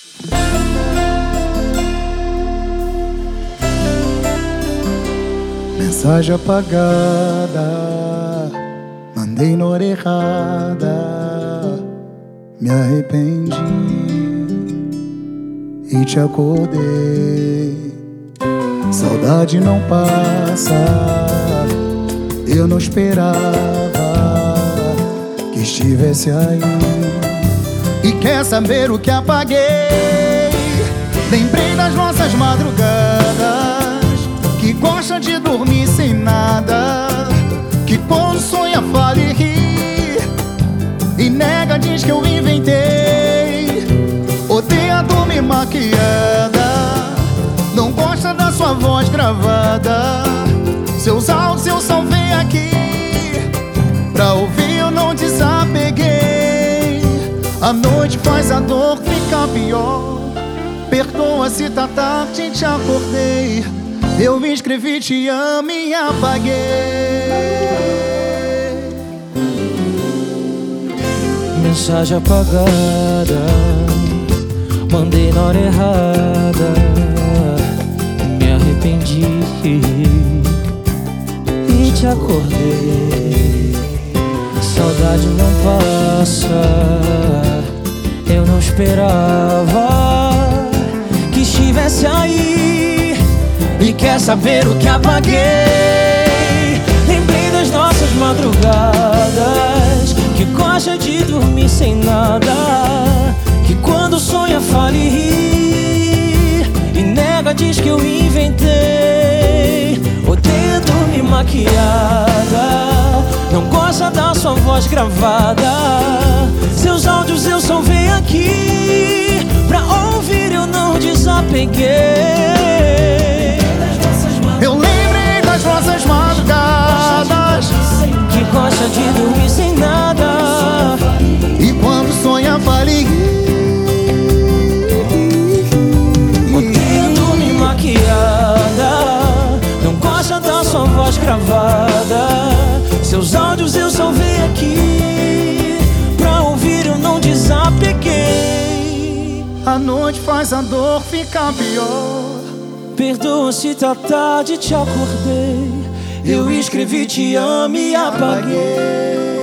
Mensagem apagada, mandei na hora errada, me arrependi e te acordei. Saudade não passa, eu não esperava que estivesse aí. E quer saber o que apaguei? Lembrei das nossas madrugadas, que gosta de dormir sem nada, que quando sonha fala e ri, e nega, diz que eu inventei. Odeia dormir maquiada, não gosta da sua voz gravada. Seus áudios eu salvei aqui, pra ouvir eu não desapeguei. A noite faz a dor ficar pior, perdoa se tá tarde, te acordei. Eu escrevi te amo e apaguei. Mensagem apagada, mandei na hora errada, me arrependi e te acordei. Saudade não passa, eu não esperava que estivesse aí. E quer saber o que apaguei? Lembrei das nossas madrugadas, que gosta de dormir sem nada, que quando sonha fala e ri, e nega, diz que eu inventei. Odeia dormir maquiada, não gosta da sua voz gravada. Seus áudios eu salvei aqui, pra ouvir eu não desapeguei. Eu lembrei das nossas madrugadas, que gosta de dormir sem nada, e quando sonha fala e ri. odeia dormir maquiada, não gosta da sua voz gravada. Seus áudios eu salvei aqui, pra ouvir eu não desapeguei. A noite faz a dor ficar pior, perdoa se tá tarde, te acordei. Eu escrevi te amo e apaguei.